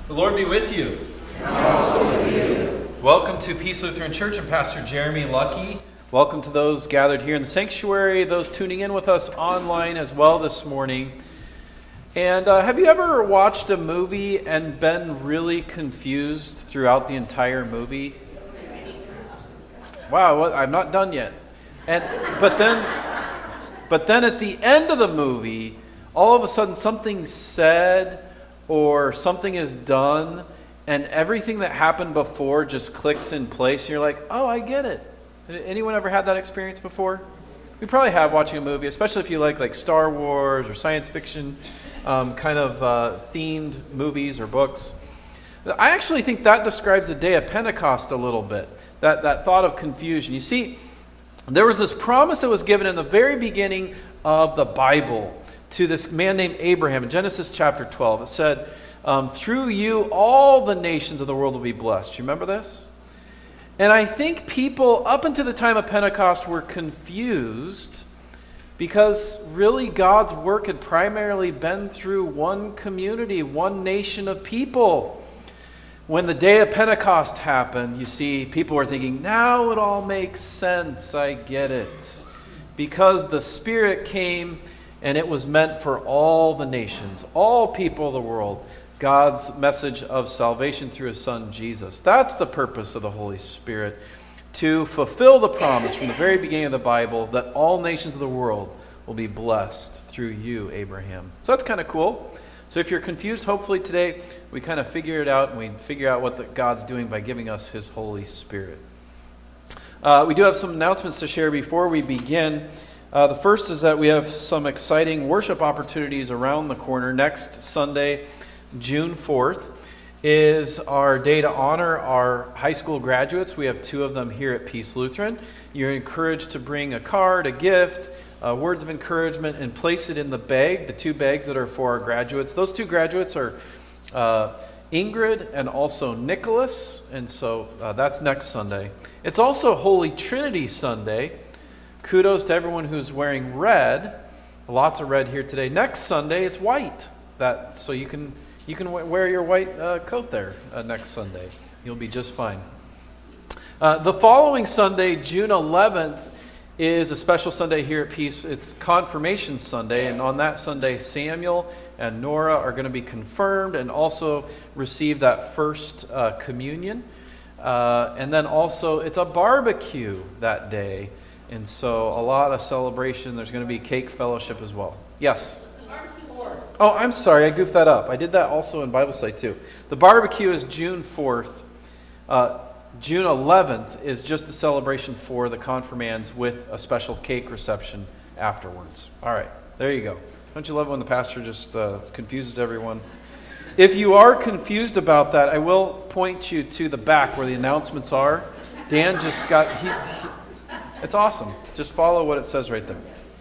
The Lord be with you. And also with you. Welcome to Peace Lutheran Church and Pastor Jeremy Lucky. Welcome to those gathered here in the sanctuary, those tuning in with us online as well this morning. And have you ever watched a movie and been really confused throughout the entire movie? Wow, well, I'm not done yet. But then at the end of the movie, all of a sudden something's said or something is done, and everything that happened before just clicks in place. And you're like, oh, I get it. Anyone ever had that experience before? We probably have watching a movie, especially if you like Star Wars or science fiction themed movies or books. I actually think that describes the day of Pentecost a little bit, that thought of confusion. You see, there was this promise that was given in the very beginning of the Bible to this man named Abraham in Genesis chapter 12. It said, through you all the nations of the world will be blessed. Do you remember this? And I think people up until the time of Pentecost were confused because really God's work had primarily been through one community, one nation of people. When the day of Pentecost happened, you see, people were thinking, now it all makes sense, I get it. Because the Spirit came and it was meant for all the nations, all people of the world, God's message of salvation through His Son, Jesus. That's the purpose of the Holy Spirit, to fulfill the promise from the very beginning of the Bible that all nations of the world will be blessed through you, Abraham. So that's kind of cool. So if you're confused, hopefully today we kind of figure it out and we figure out what God's doing by giving us His Holy Spirit. We do have some announcements to share before we begin. The first is that we have some exciting worship opportunities around the corner. Next Sunday, June 4th, is our day to honor our high school graduates. We have 2 of them here at Peace Lutheran. You're encouraged to bring a card, a gift, words of encouragement, and place it in the bag, the 2 bags that are for our graduates. Those 2 graduates are Ingrid and also Nicholas, and so that's next Sunday. It's also Holy Trinity Sunday. Kudos to everyone who's wearing red. Lots of red here today. Next Sunday, it's white. So you can wear your white coat there next Sunday. You'll be just fine. The following Sunday, June 11th, is a special Sunday here at Peace. It's Confirmation Sunday, and on that Sunday, Samuel and Nora are going to be confirmed and also receive that first communion. And then also, it's a barbecue that day, and so a lot of celebration. There's going to be cake fellowship as well. Yes? Oh, I'm sorry, I goofed that up. I did that also in Bible study too. The barbecue is June 4th. June 11th is just the celebration for the confirmands with a special cake reception afterwards. All right, there you go. Don't you love it when the pastor just confuses everyone? If you are confused about that, I will point you to the back where the announcements are. Dan just got... It's awesome. Just follow what it says right there.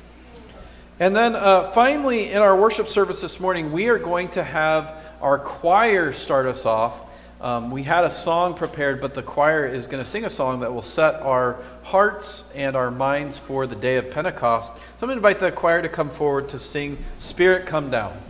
And then finally, in our worship service this morning, we are going to have our choir start us off. We had a song prepared, but the choir is going to sing a song that will set our hearts and our minds for the day of Pentecost. So I'm going to invite the choir to come forward to sing Spirit Come Down.